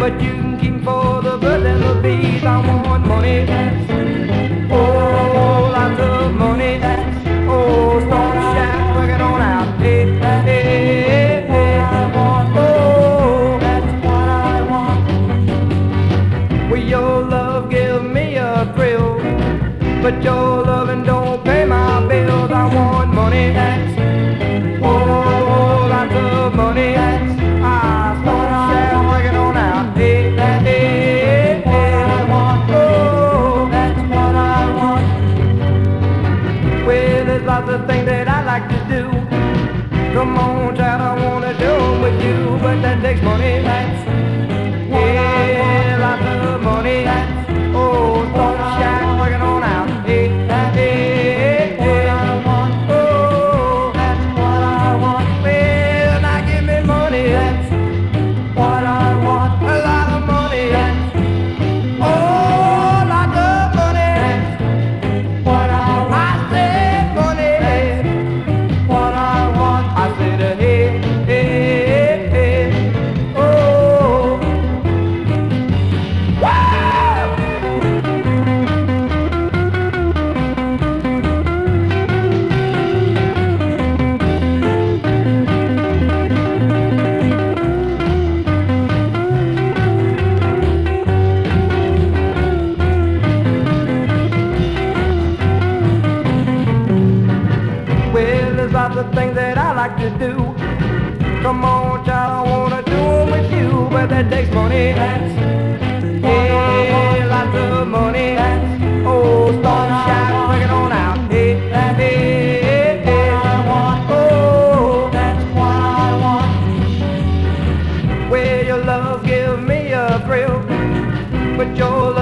but you can keep for the birds and the bees. I want money, oh, lots of money. Oh, stone shack working on out. Hey, hey, hey. Oh, that's what I want. Will your love give me a thrill? But your loving don't pay my bills. I want money, oh, lots of money. I stone shack working on out. Hey, hey, hey. Oh, that's what I want. Well, there's lots of things that I like to do. Come on, child, I wanna do 'em with you, but that takes money. Yeah, lots of money. Oh, stone shack working on out. Hey, hey, hey. Oh, that's what I want. Well, now give me money. That's what I want. A lot of money. Oh, lots of money. What I want. I said money. What I want. I said hey, hey, hey. Oh, wow. Well, there's lots of things that I like to do. Come on, child, I wanna do 'em with you, but that takes money. Yeah, lots of money. Oh, stone shack working on out. Hey, hey, hey. Oh, that's what I want. Well, your love give me a thrill, but your love